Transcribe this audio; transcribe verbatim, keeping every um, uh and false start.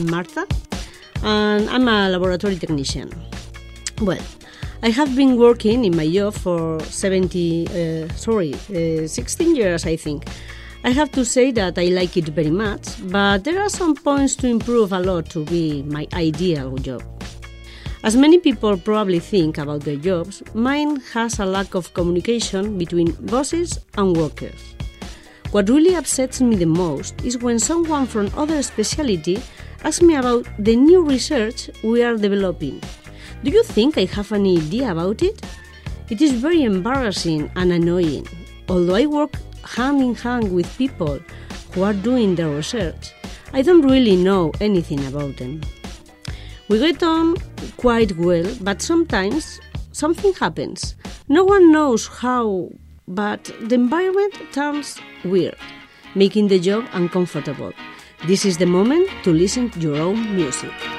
I'm Marta, and I'm a laboratory technician. Well, I have been working in my job for seventy, uh, sorry, uh, sixteen years, I think. I have to say that I like it very much, but there are some points to improve a lot to be my ideal job. As many people probably think about their jobs, mine has a lack of communication between bosses and workers. What really upsets me the most is when someone from other specialty asks me about the new research we are developing. Do you think I have any idea about it? It is very embarrassing and annoying. Although I work hand in hand with people who are doing the research, I don't really know anything about them. We get on quite well, but sometimes something happens. No one knows how, but the environment turns weird, making the job uncomfortable. This is the moment to listen to your own music.